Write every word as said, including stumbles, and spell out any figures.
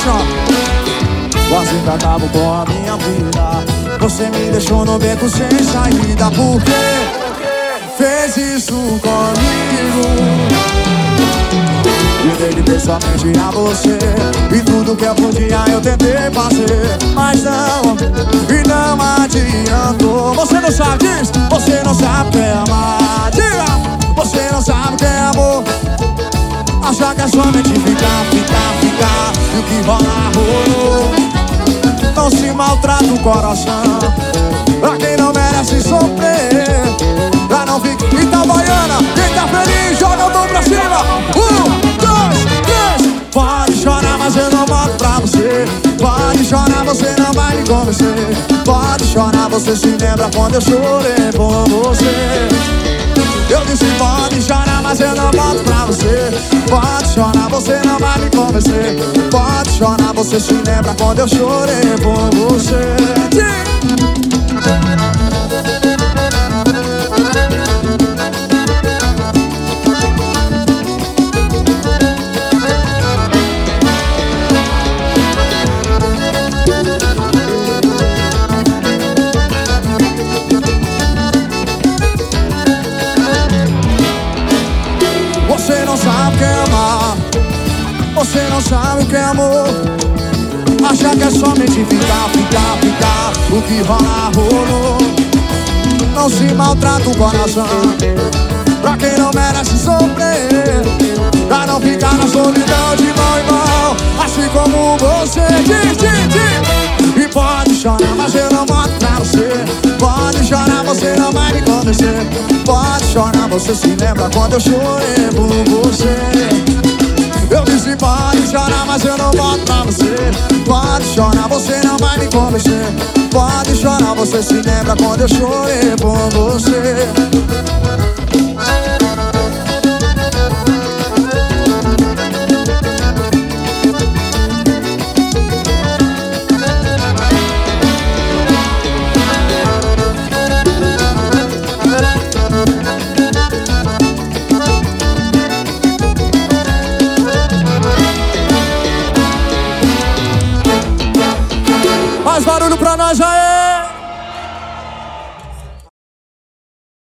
chão. Quase que acabo com a minha vida. Você me deixou no beco sem saída. Por quê? Fez isso comigo. E dele pessoalmente a você. E tudo que eu podia eu tentei fazer, mas não, e não adiantou. Você não sabe disso, você não sabe o que é amar. Diga, você não sabe o que é amor. Achar que é somente ficar, ficar, ficar. E o que rola, rolou. Não se maltrata o coração. Pra quem não merece sofrer. Pra não ficar. Itabaiana, quem tá feliz, joga a mão pra cima. Um, dois, três. Pode chorar, mas eu não volto pra você. Pode chorar, você não vai me convencer. Pode chorar, você se lembra quando eu chorei por você. Eu disse pode chorar, mas eu não volto pra você. Pode chorar, você não vai me convencer. Pode chorar, você se lembra quando eu chorei por você. Você não sabe o que é amar. Você não sabe o que é amor. Achar que é somente ficar, ficar, ficar. O que rola, rolou. Não se maltrata o coração. Pra quem não merece sofrer. Pra não ficar na solidão de mão em mão. Assim como você diz, diz, diz. E pode chorar, mas eu não volto pra você. Pode chorar, você não vai me convencer. Pode chorar, você se lembra quando eu chorei por você. Eu disse pode chorar, mas eu não volto pra você. Pode chorar, você não vai me convencer. Pode chorar, você se lembra quando eu chorei por você.